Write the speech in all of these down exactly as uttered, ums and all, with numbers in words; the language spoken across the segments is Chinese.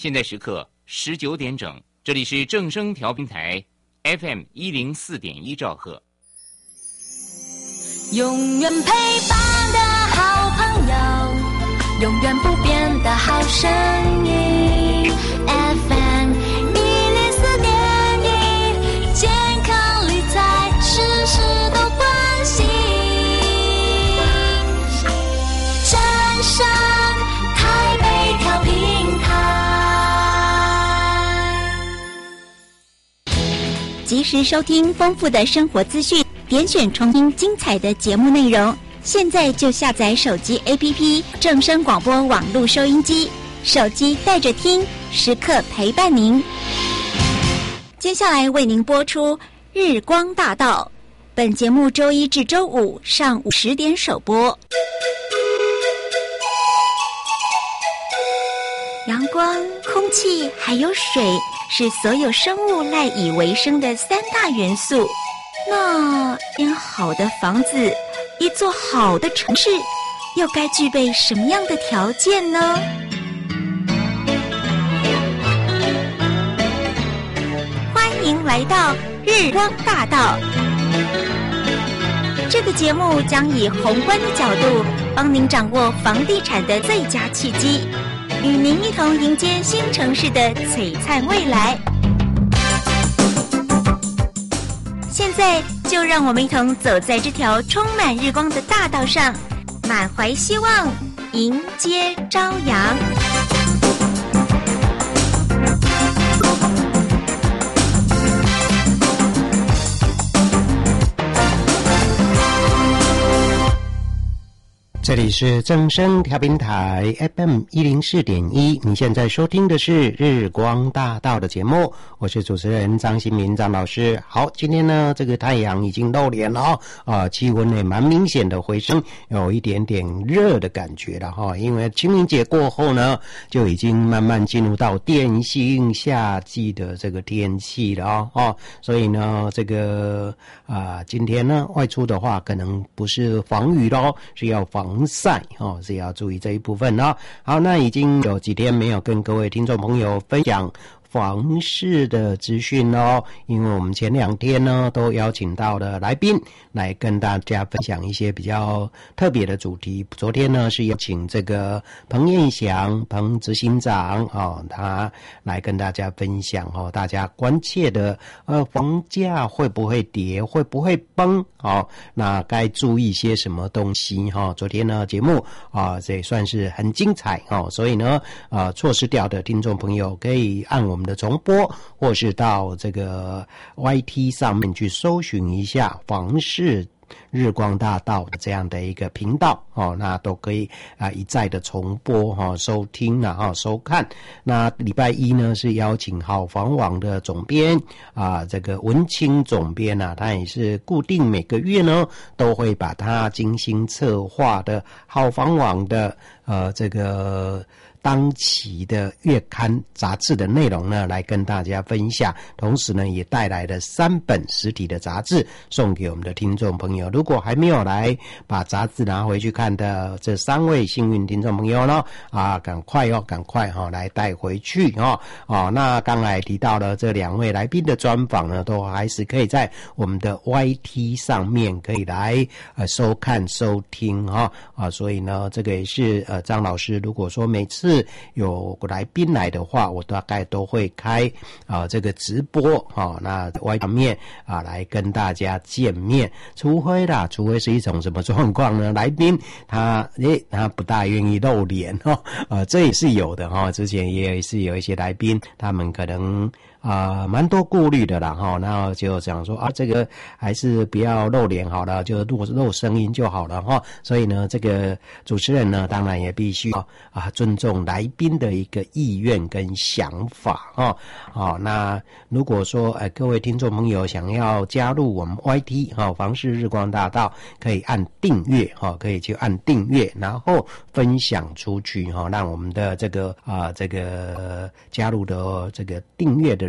现在时刻十九点整，这里是正声调频台 F M 一零四点一兆赫。 永远陪伴的好朋友，永远不变的好声音 F M 一零四点一，健康理财事事都关心。正声台北调频台， 及时收听丰富的生活资讯，点选重听精彩的节目内容。现在就下载手机 A P P 正声广播网络收音机，手机带着听，时刻陪伴您。接下来为您播出日光大道，本节目周一至周五上午十点首播。阳光、空气还有水是所有生物赖以为生的三大元素。那间好的房子，一座好的城市，又该具备什么样的条件呢？欢迎来到日光大道。这个节目将以宏观的角度，帮您掌握房地产的最佳契机，与您一同迎接新城市的璀璨未来。现在就让我们一同走在这条充满日光的大道上，满怀希望，迎接朝阳。 这里是正声调频台 F M 一零四点一，你现在收听的是日光大道的节目，我是主持人张新民张老师。好，今天呢这个太阳已经露脸了哦，啊，气温也蛮明显的回升，有一点点热的感觉了哈、哦。因为清明节过后呢，就已经慢慢进入到电信夏季的这个天气了哦，哦所以呢这个啊、呃、今天呢外出的话，可能不是防雨咯，是要防防晒哦，是要注意这一部分哦。好，那已经有几天没有跟各位听众朋友分享房市的资讯哦，因为我们前两天呢都邀请到了来宾来跟大家分享一些比较特别的主题。昨天呢是邀请这个彭彦祥彭执行长哦，他来跟大家分享哦，大家关切的呃房价会不会跌，会不会崩哦，那该注意些什么东西哈、哦？昨天呢节目啊、哦、这也算是很精彩哦，所以呢啊、呃、错失掉的听众朋友可以按我们的重播，或是到这个 Y T 上面去搜寻一下房市日光大道这样的一个频道哦，那都可以啊、呃、一再的重播哈、哦、收听啊哈、哦、收看。那礼拜一呢是邀请好房网的总编啊，这个文清总编啊，他也是固定每个月呢都会把他精心策划的好房网的呃这个当期的月刊杂志的内容呢来跟大家分享，同时呢也带来了三本实体的杂志送给我们的听众朋友。如果还没有来把杂志拿回去看的这三位幸运听众朋友呢，啊赶快哦赶快哈、哦、来带回去哦哦。那刚才提到了这两位来宾的专访呢，都还是可以在我们的 Y T 上面可以来呃收看收听哈、哦、啊，所以呢这个也是呃张老师如果说每次有来宾来的话，我大概都会开啊、呃、这个直播啊、哦，那外面啊来跟大家见面。除非啦，除非是一种什么状况呢？来宾他诶他不大愿意露脸哦，呃这也是有的哈、哦。之前也是有一些来宾，他们可能。啊、呃，蛮多顾虑的啦哈，那就讲说啊，这个还是不要露脸好了，就露露声音就好了哈。所以呢，这个主持人呢，当然也必须啊尊重来宾的一个意愿跟想法哈。好、哦，那如果说呃各位听众朋友想要加入我们 Y T 哈、哦、房市日光大道，可以按订阅哈、哦，可以去按订阅，然后分享出去哈、哦，让我们的这个啊、呃、这个加入的这个订阅的人。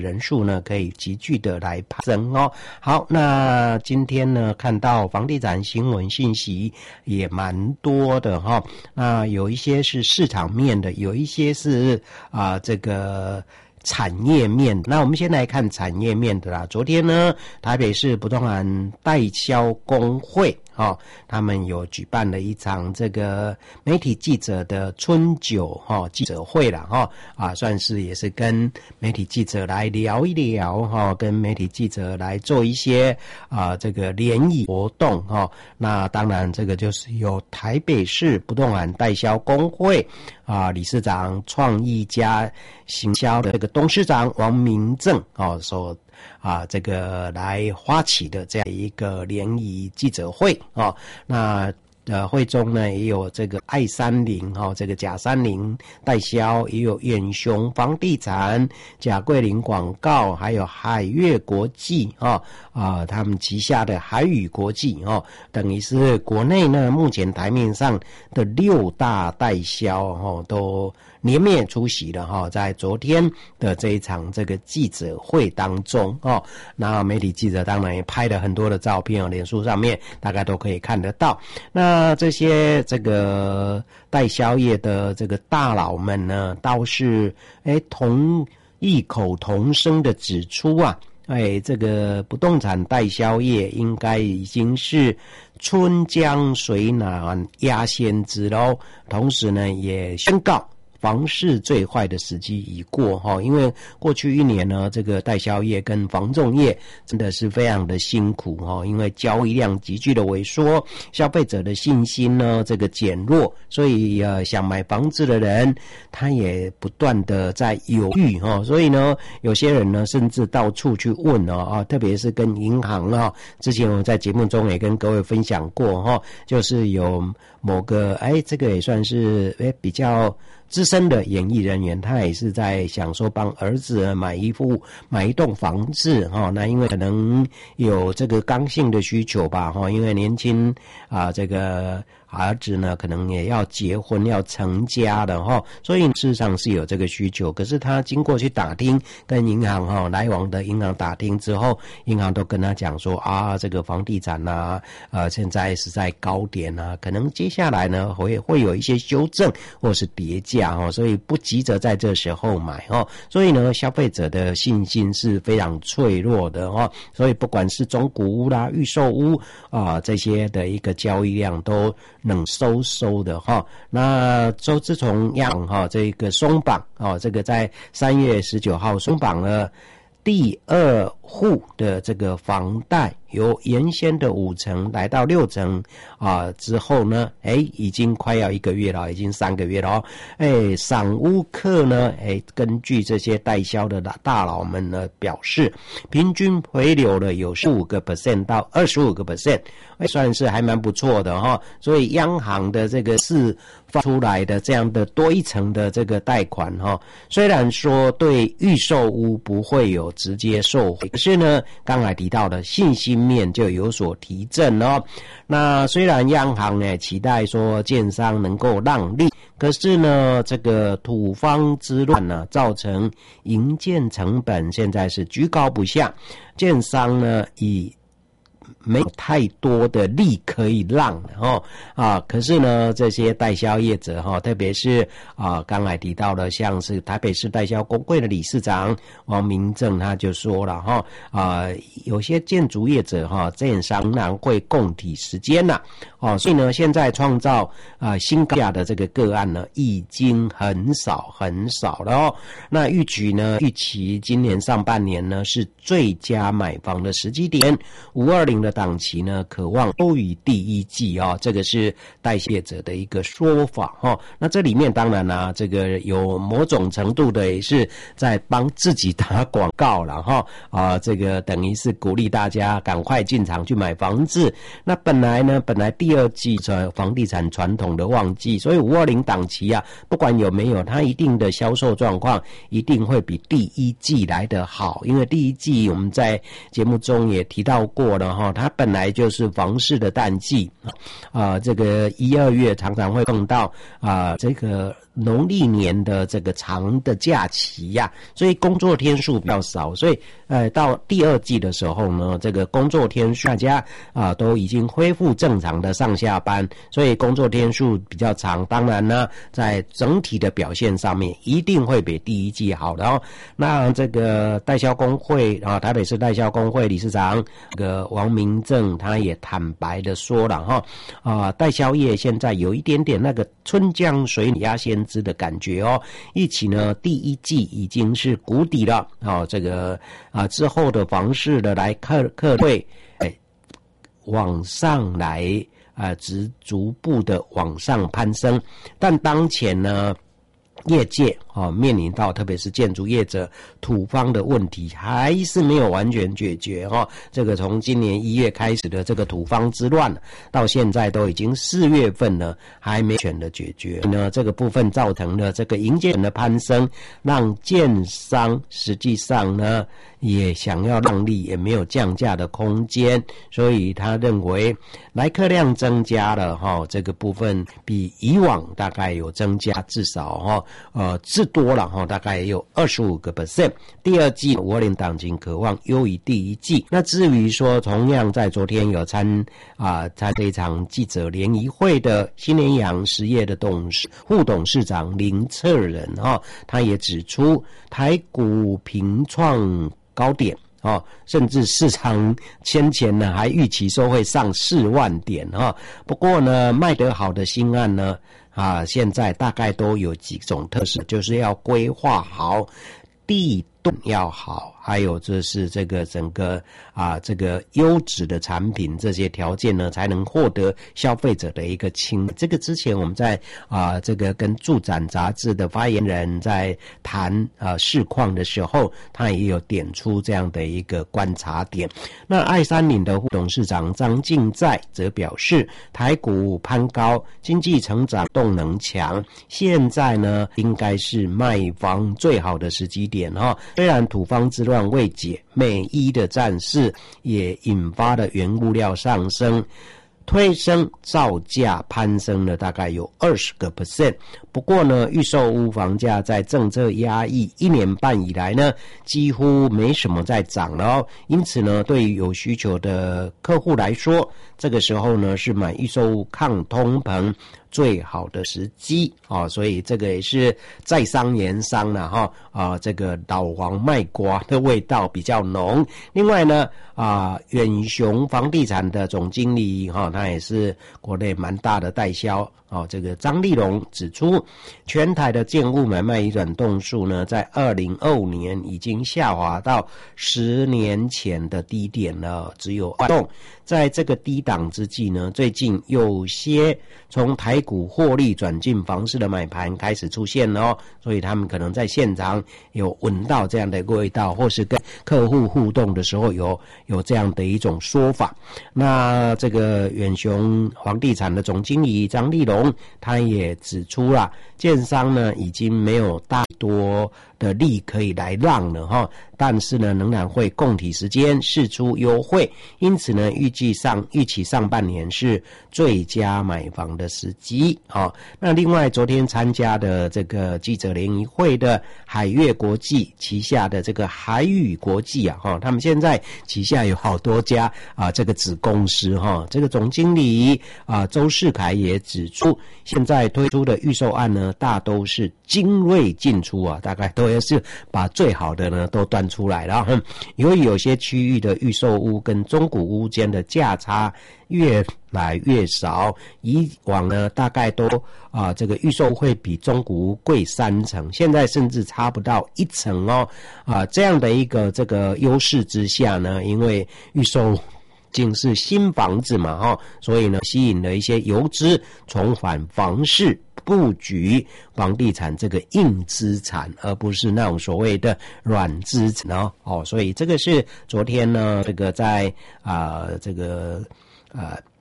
人数呢可以急剧的来攀升哦。好，那今天呢看到房地产新闻信息也蛮多的哈、哦，那有一些是市场面的，有一些是啊、呃、这个产业面。那我们先来看产业面的啦。昨天呢，台北市不动产代销公会哦，他们有举办了一场这个媒体记者的春酒哈、哦、记者会啦哈、哦、啊，算是也是跟媒体记者来聊一聊哈、哦，跟媒体记者来做一些啊这个联谊活动哈、哦。那当然这个就是由台北市不动产代销公会啊理事长、创意家行销的这个董事长王明正哦所啊，这个来发起的这样一个联谊记者会啊、哦，那呃会中呢也有这个爱山林哈、哦，这个贾山林代销，也有远雄房地产、贾桂林广告，还有海悦国际啊啊、呃，他们旗下的海宇国际哦，等于是国内呢目前台面上的六大代销哦都联面出席了哈，在昨天的这一场这个记者会当中哦，那媒体记者当然也拍了很多的照片哦，脸书上面大概都可以看得到。那这些这个代销业的这个大佬们呢，倒是哎同异口同声的指出啊，哎这个不动产代销业应该已经是春江水暖鸭先知喽，同时呢也宣告房市最坏的时机已过哈，因为过去一年呢，这个代销业跟房仲业真的是非常的辛苦哈，因为交易量急剧的萎缩，消费者的信心呢这个减弱，所以呃想买房子的人他也不断的在犹豫哈，所以呢有些人呢甚至到处去问哦啊，特别是跟银行啊，之前我在节目中也跟各位分享过哈，就是有某个哎这个也算是哎比较资深的演艺人员，他也是在想说帮儿子买一户买一栋房子哈、哦，那因为可能有这个刚性的需求吧哈、哦，因为年轻啊这个儿子呢可能也要结婚要成家的哈、哦，所以事实上是有这个需求。可是他经过去打听跟银行哈、哦、来往的银行打听之后，银行都跟他讲说啊这个房地产啊呃现在是在高点啊，可能接下来呢会会有一些修正或是跌价哦，所以不急着在这时候买哦，所以呢消费者的信心是非常脆弱的哦，所以不管是中古屋啦、预售屋啊这些的一个交易量都冷收收的哈、哦。那周自从央行哈这个松绑哦，这个在三月十九号松绑了第二户的这个房贷，由原先的五成来到六成啊，之后呢，哎，已经快要一个月了，已经三个月了哦。哎，赏屋客呢，哎，根据这些代销的大佬们呢表示，平均回流了有十五个 percent 到二十五个 percent， 哎，算是还蛮不错的哈、哦。所以央行的这个释放出来的这样的多一层的这个贷款哈、哦，虽然说对预售屋不会有直接受惠，可是呢，刚才提到的信心面就有所提振哦。那虽然央行呢期待说建商能够让利，可是呢，这个土方之乱呢，造成营建成本现在是居高不下，建商呢以没有太多的利可以让哦啊，可是呢，这些代销业者哈、哦，特别是啊，刚才提到的，像是台北市代销公会的理事长王明正，他就说了哈啊，有些建筑业者哈、哦，建商难会共体时间呐哦，所以呢，现在创造啊新高价的这个个案呢，已经很少很少了哦。那预期呢，预期今年上半年呢是最佳买房的时机点，五二零的档期呢，可望优于第一季哦，这个是代销业者的一个说法哈、哦。那这里面当然啦、啊，这个有某种程度的也是在帮自己打广告了哈啊，这个等于是鼓励大家赶快进场去买房子。那本来呢，本来第二季是房地产传统的旺季，所以五二零档期啊，不管有没有，它一定的销售状况一定会比第一季来得好，因为第一季我们在节目中也提到过了哈。 哈，它本来就是房市的淡季啊，这个一二月常常会碰到啊这个农历年的这个长的假期呀、啊，所以工作天数比较少，所以呃到第二季的时候呢，这个工作天数大家啊都已经恢复正常的上下班，所以工作天数比较长，当然呢在整体的表现上面一定会比第一季好的哦。那这个代销工会啊，台北市代销工会理事长这个王明正他也坦白的说了哈，啊代销业现在有一点点那个春江水鸭先知的感觉哦，一起呢第一季已经是谷底了哦，这个啊之后的房市的来客客会哎往上来啊，只逐步的往上攀升，但当前呢业界啊面临到特别是建筑业者土方的问题还是没有完全解决哈、哦。这个从今年一月开始的这个土方之乱，到现在都已经四月份了，还没全的解决呢。这个部分造成了这个营建的攀升，让建商实际上呢也想要让利，也没有降价的空间，所以他认为来客量增加了哈、哦，这个部分比以往大概有增加至少哈、哦。呃，至多了哈，大概也有 百分之二十五。第二季我领党情渴望优于第一季。那至于说，同样在昨天有参啊参这一场记者联谊会的新联阳实业的董事副董事长林策仁哈，他也指出，台股平创高点。哦，甚至市场先前呢还预期说会上四万点哈、哦，不过呢卖得好的新案呢啊，现在大概都有几种特色，就是要规划好，地段要好，还有就是这个整个啊这个优质的产品这些条件呢，才能获得消费者的一个青。这个之前我们在啊这个跟住展杂志的发言人在谈啊市况的时候，他也有点出这样的一个观察点。那爱山岭的副董事长张敬在则表示，台股攀高，经济成长动能强，现在呢应该是卖房最好的时机点哈、哦。虽然土方之乱未解，美伊的战事也引发了原物料上升，推升造价攀升了大概有 百分之二十。 不过呢，预售屋房价在政策压抑一年半以来呢，几乎没什么在涨了哦。因此呢，对于有需求的客户来说，这个时候呢是买预售屋抗通膨最好的时机啊、哦，所以这个也是在商言商了哈啊，这个老王卖瓜的味道比较浓。另外呢啊，远雄房地产的总经理哈、哦，他也是国内蛮大的代销哦，这个张立荣指出，全台的建物买卖移转栋数呢，在二零二五年已经下滑到十年前的低点了，只有二栋。在这个低档之际呢，最近有些从台股获利转进房市的买盘开始出现了哦，所以他们可能在现场有闻到这样的味道，或是跟客户互动的时候有有这样的一种说法。那这个远雄房地产的总经理张立荣他也指出了，建商呢已经没有大多的利可以来让了哈，但是呢仍然会共体时间释出优惠，因此呢预计上预期上半年是最佳买房的时机啊。那另外昨天参加的这个记者联谊会的海悦国际旗下的这个海宇国际啊哈，他们现在旗下有好多家啊这个子公司哈，这个总经理啊周世凯也指出，现在推出的预售案呢大都是精锐进出啊，大概都是把最好的呢都端出来了。由于有些区域的预售屋跟中古屋间的价差越来越少，以往呢大概都啊这个预售会比中古屋贵三成，现在甚至差不到一成哦啊这样的一个这个优势之下呢，因为预售竟是新房子嘛哈，所以呢吸引了一些游资重返房市布局房地产这个硬资产，而不是那种所谓的软资产哦。哦，所以这个是昨天呢，这个在啊、呃、这个啊。呃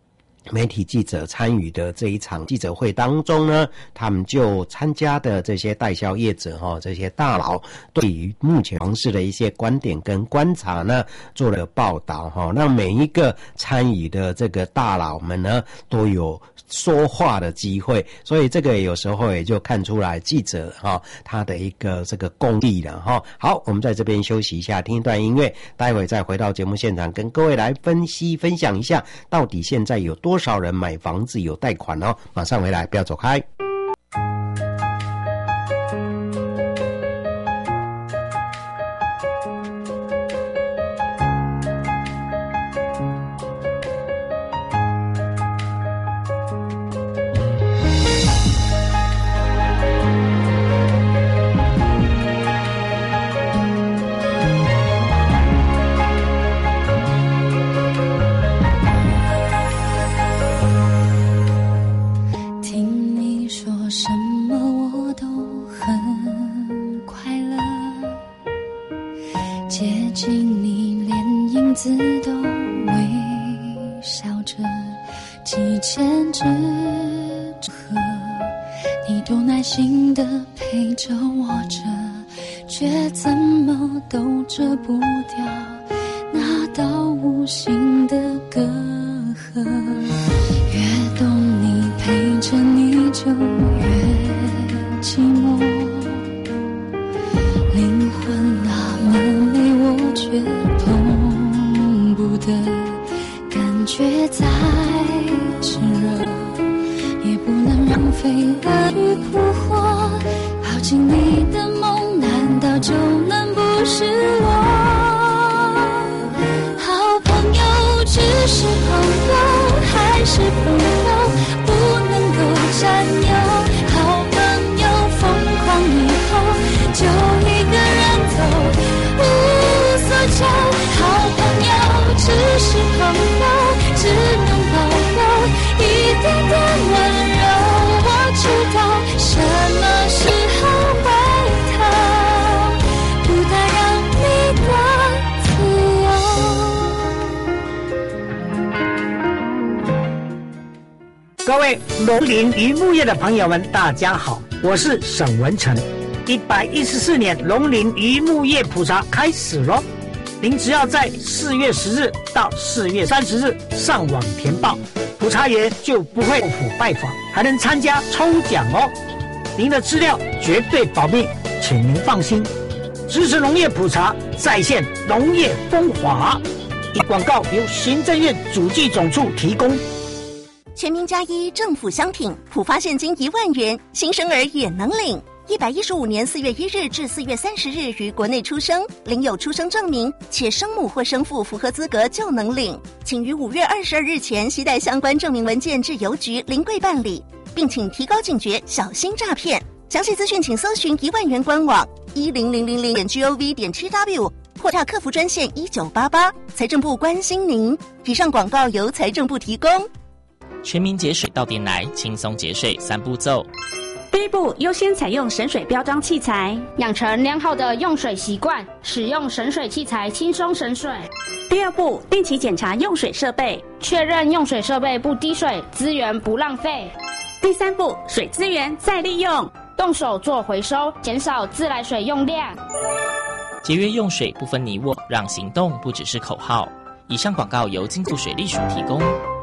媒体记者参与的这一场记者会当中呢，他们就参加的这些代销业者哈，这些大佬对于目前房市的一些观点跟观察呢，做了报道哈。让每一个参与的这个大佬们呢，都有说话的机会，所以这个有时候也就看出来记者哈他的一个这个功力了哈。好，我们在这边休息一下，听一段音乐，待会再回到节目现场，跟各位来分析分享一下，到底现在有多少人买房子有贷款哦。马上回来，不要走开。 各位农林渔牧业的朋友们，大家好，我是沈文成。一百一十四年农林渔牧业普查开始咯，您只要在四月十日到四月三十日上网填报，普查员就不会到府拜访，还能参加抽奖哦。您的资料绝对保密，请您放心。支持农业普查，再现农业风华。广告由行政院主计总处提供。 全民加一，政府相挺，普发现金一万元，新生儿也能领。一百一十五年四月一日至四月三十日于国内出生，领有出生证明，且生母或生父符合资格就能领。请于五月二十二日前携带相关证明文件至邮局临柜办理，并请提高警觉，小心诈骗。详细资讯请搜寻一万元官网一零零零零点 gov 点 tw 或洽客服专线一九八八。财政部关心您。以上广告由财政部提供。 全民节水到店来，轻松节水三步骤。 第一步，优先采用省水标章器材， 养成良好的用水习惯，使用省水器材轻松省水。 第二步，定期检查用水设备， 确认用水设备不滴水，资源不浪费。 第三步，水资源再利用， 动手做回收，减少自来水用量。 节约用水不分你我，让行动不只是口号。以上广告由经济部水利署提供。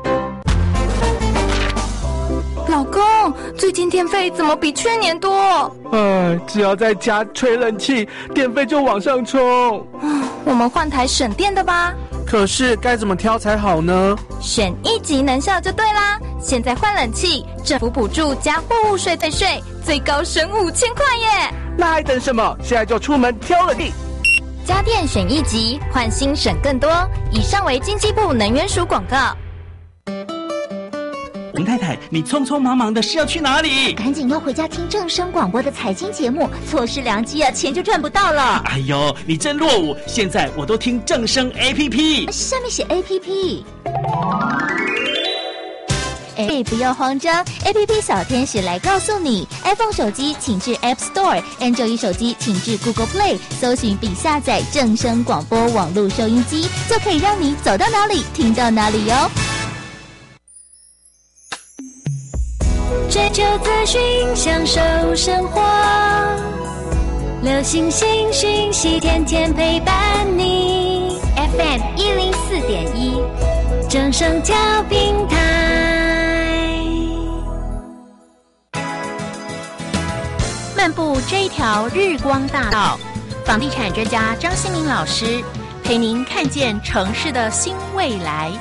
老公，最近电费怎么比去年多？ 哎，只要在家吹冷气，电费就往上冲。 我们换台省电的吧。 可是该怎么挑才好呢？ 选一级能效就对啦。现在换冷气，政府补助加货物税退税，最高省五千块耶！ 那还等什么？现在就出门挑冷气。 家电选一级，换新省更多。以上为经济部能源署广告。 林太太，你匆匆忙忙的是要去哪里？ 赶紧又回家听正声广播的财经节目，错失良机啊，钱就赚不到了。 哎呦，你真落伍！现在我都听正声 A P P， 上面写 A P P。哎，不要慌张 ，A P P 小天使来告诉你 ，iPhone 手机请至 App Store，Android 手机请至 Google Play， 搜寻并下载正声广播网络收音机，就可以让你走到哪里听到哪里哟。 追求资讯，享受生活，流星星讯息，天天陪伴你。F M 一零四点一，正声调频台。 漫步这一条日光大道，房地产专家张新民老师陪您看见城市的新未来。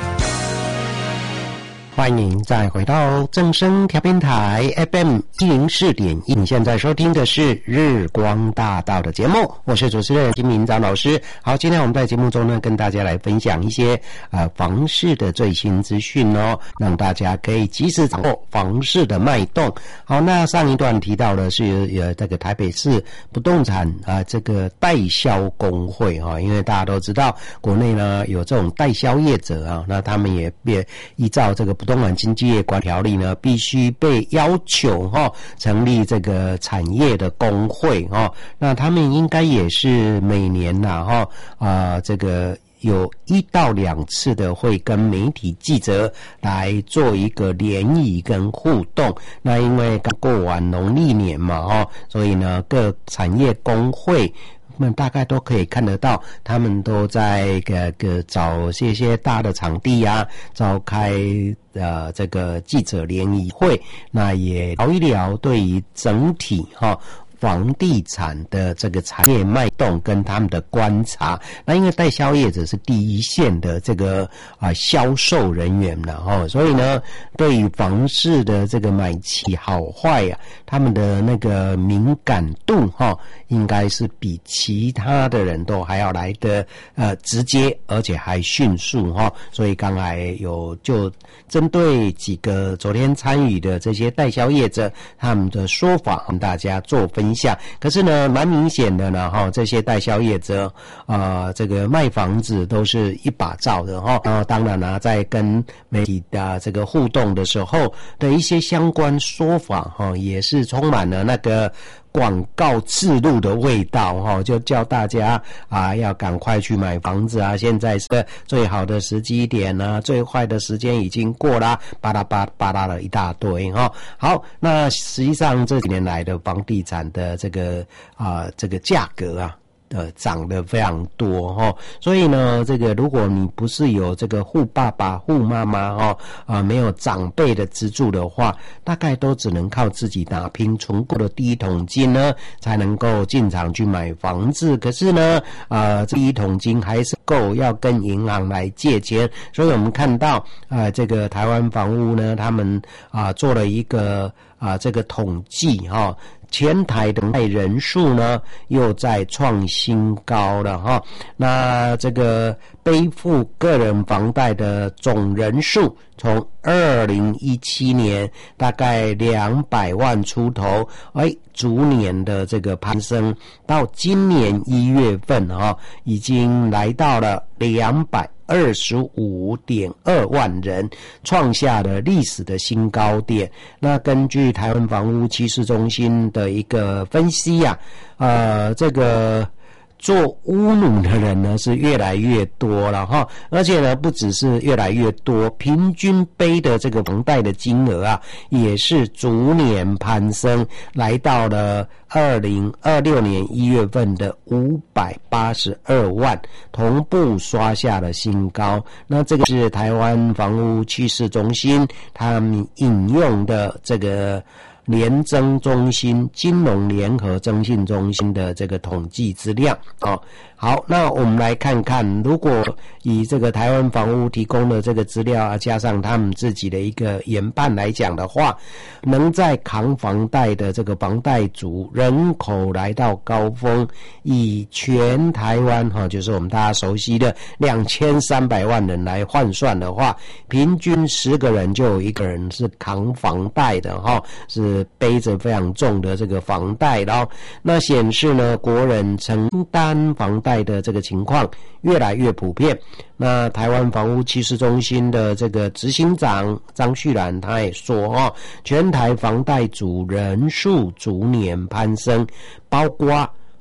欢迎您再回到正声调频台 F M 一零四点一，你现在收听的是日光大道的节目，我是主持人金明章老师。好，今天我们在节目中呢，跟大家来分享一些呃房市的最新资讯哦，让大家可以及时掌握房市的脉动。好，那上一段提到的是呃这个台北市不动产啊、呃、这个代销工会哈、哦，因为大家都知道国内呢有这种代销业者啊，那他们也也依照这个不动产经纪业管条例呢，必须被要求哈、哦、成立这个产业的工会哈、哦，那他们应该也是每年呐哈啊、呃、这个有一到两次的会跟媒体记者来做一个联谊跟互动。那因为刚过完农历年嘛哈、哦，所以呢各产业工会们大概都可以看得到，他们都在个个找些些大的场地啊，召开呃这个记者联谊会，那也聊一聊对于整体哈、哦房地产的这个产业脉动跟他们的观察。那因为代销业者是第一线的这个啊、呃、销售人员了哈，所以呢对于房市的这个买气好坏啊，他们的那个敏感度哈，应该是比其他的人都还要来的呃直接，而且还迅速哈。所以刚才有就针对几个昨天参与的这些代销业者他们的说法跟大家做分享。可是呢蛮明显的呢哈，这些代销业者啊、呃、这个卖房子都是一把罩的哈。然后当然呢在跟媒体的这个互动的时候的一些相关说法哈，也是充满了那个广告植入的味道哈，就叫大家啊要赶快去买房子啊，现在是最好的时机点啊，最坏的时间已经过啦，巴拉巴巴拉了一大堆哈。好，那实际上这几年来的房地产的这个啊这个价格啊呃，涨得非常多哈、哦，所以呢，这个如果你不是有这个护爸爸、护妈妈哈啊、呃，没有长辈的资助的话，大概都只能靠自己打拼存够的第一桶金呢，才能够进场去买房子。可是呢，呃，这第一桶金还是够，要跟银行来借钱。所以我们看到啊、呃，这个台湾房屋呢，他们啊、呃、做了一个啊、呃、这个统计哈。哦全台等待人数呢又在创新高了哈，那这个背负个人房贷的总人数从二零一七年大概两百万出头，哎，逐年的这个攀升，到今年一月份哈，已经来到了两百二十五点二万人，创下了历史的新高点。那根据台湾房屋趋势中心的一个分析啊，呃，这个做屋奴的人呢是越来越多了哈，而且呢不只是越来越多，平均背的这个房贷的金额啊也是逐年攀升，来到了二零二六年一月份的五百八十二万，同步刷下了新高。那这个是台湾房屋趋势中心他们引用的这个联征中心金融联合征信中心的这个统计资料哦。好，那我们来看看，如果以这个台湾房屋提供的这个资料啊，加上他们自己的一个研判来讲的话，能在扛房贷的这个房贷族人口来到高峰，以全台湾哈、哦，就是我们大家熟悉的两千三百万人来换算的话，平均十个人就有一个人是扛房贷的哈、哦，是背着非常重的这个房贷，然后那显示呢，国人承担房贷的这个情况越来越普遍。那台湾房屋趋势中心的这个执行长张旭然他也说哦，全台房贷族人数逐年攀升，包括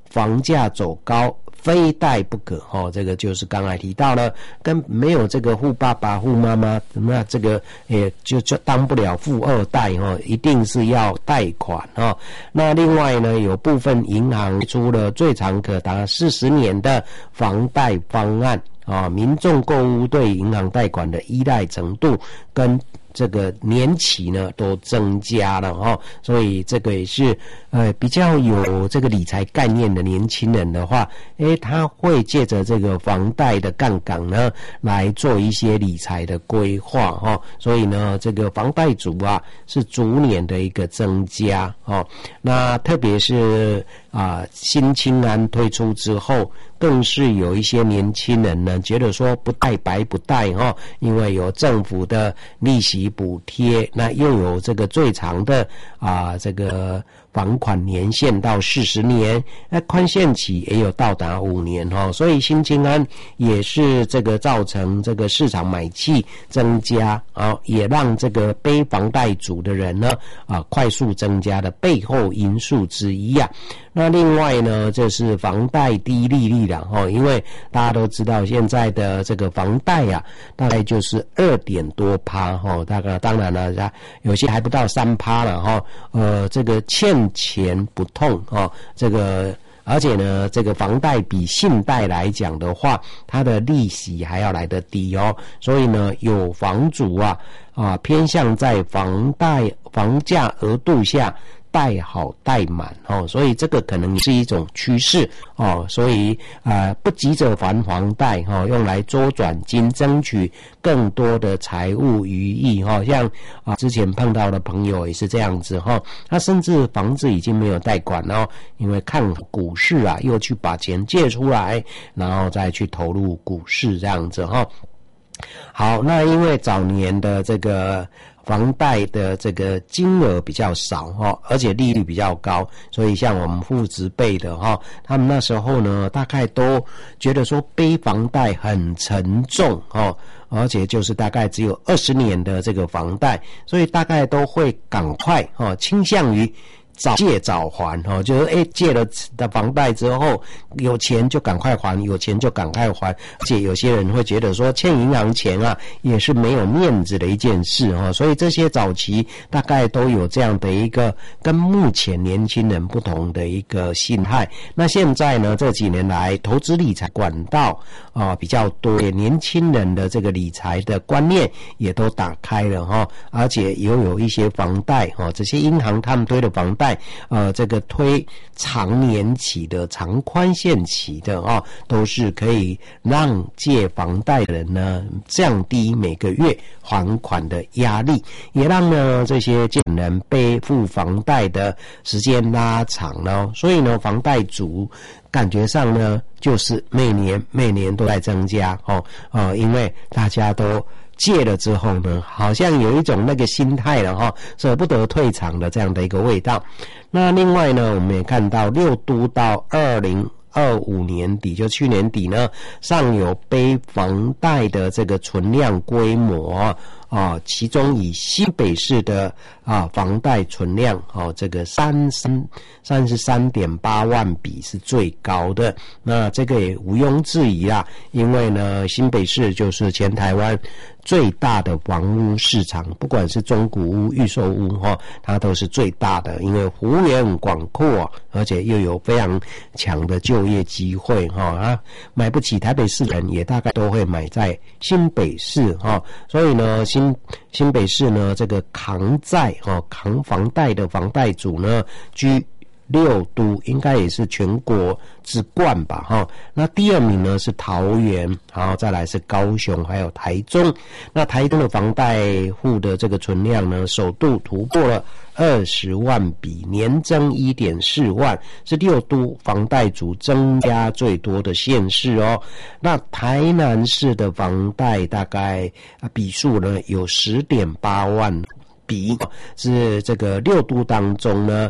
房价走高，非贷不可哦，这个就是刚才提到了，跟没有这个富爸爸、富妈妈，那这个也就就当不了富二代哦，一定是要贷款哦。那另外呢，有部分银行出了最长可达四十年的房贷方案啊，民众购屋对银行贷款的依赖程度跟这个年期呢都增加了哈、哦，所以这个也是呃比较有这个理财概念的年轻人的话，诶，他会借着这个房贷的杠杆呢来做一些理财的规划哈、哦，所以呢，这个房贷族啊是逐年的一个增加哦。那特别是啊、呃、新青安推出之后，更是有一些年轻人呢觉得说不贷白不贷哈、哦，因为有政府的利息补贴，那又有这个最长的啊、呃、这个房款年限到四十年，那宽限期也有到达五年哈、哦，所以新青安也是这个造成这个市场买气增加啊，也让这个背房贷族的人呢啊快速增加的背后因素之一啊。那另外呢，这是房贷低利率了哈，因为大家都知道现在的这个房贷啊，大概就是二点多趴哈，大概当然了，有些还不到三趴了哈。呃，这个欠钱不痛哈，这个而且呢，这个房贷比信贷来讲的话，它的利息还要来得低哦，所以呢，有房主啊啊偏向在房贷房价额度下贷好贷满哦，所以这个可能是一种趋势哦，所以啊、呃、不急着还房贷哈、哦，用来周转金，争取更多的财务余裕哈、哦。像啊之前碰到的朋友也是这样子哈、哦，他甚至房子已经没有贷款哦，因为看股市啊，又去把钱借出来，然后再去投入股市这样子哈、哦。好，那因为早年的这个房贷的这个金额比较少哈，而且利率比较高，所以像我们父执辈的哈，他们那时候呢，大概都觉得说背房贷很沉重哈，而且就是大概只有二十年的这个房贷，所以大概都会赶快哈，倾向于早借早还哈，就是诶借了的房贷之后，有钱就赶快还，有钱就赶快还。而且有些人会觉得说欠银行钱啊，也是没有面子的一件事哈。所以这些早期大概都有这样的一个跟目前年轻人不同的一个心态。那现在呢，这几年来投资理财管道啊、呃、比较多，年轻人的这个理财的观念也都打开了哈，而且也有一些房贷哈，这些银行他们推的房贷。呃，这个推长年期的、长宽限期的啊、哦，都是可以让借房贷的人呢降低每个月还款的压力，也让呢这些借人背负房贷的时间拉长了。所以呢，房贷族感觉上呢，就是每年每年都在增加哦，呃，因为大家都借了之后呢，好像有一种那个心态了哈，舍不得退场的这样的一个味道。那另外呢，我们也看到六都到二零二五年底，就去年底呢，上有背房贷的这个存量规模啊，其中以新北市的啊房贷存量哦，这个三三三十三点八万笔是最高的。那这个也毋庸置疑啦，因为呢，新北市就是全台湾最大的房屋市场，不管是中古屋、预售屋哈，它都是最大的，因为幅员广阔，而且又有非常强的就业机会哈啊，买不起台北市人也大概都会买在新北市哈，所以呢，新新北市呢这个扛债哈扛房贷的房贷族呢居六都，应该也是全国之冠吧哈。那第二名呢是桃园，然后再来是高雄，还有台中。那台中的房贷户的这个存量呢，首度突破了二十万笔，年增 一点四万，是六都房贷族增加最多的县市哦。那台南市的房贷大概笔数呢有 十点八万笔，是这个六都当中呢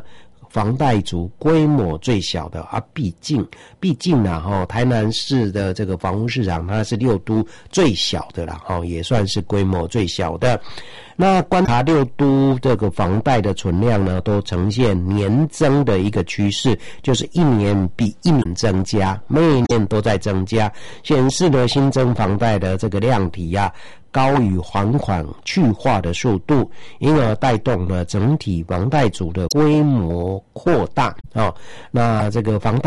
房贷族规模最小的啊，毕竟毕竟啊齁，台南市的这个房屋市场它是六都最小的啦齁，也算是规模最小的。那观察六都这个房贷的存量呢，都呈现年增的一个趋势，就是一年比一年增加，每一年都在增加，显示了新增房贷的这个量体啊高于还款去化的速度，因而带动了整体房贷组的规模扩大哦。那这个房贷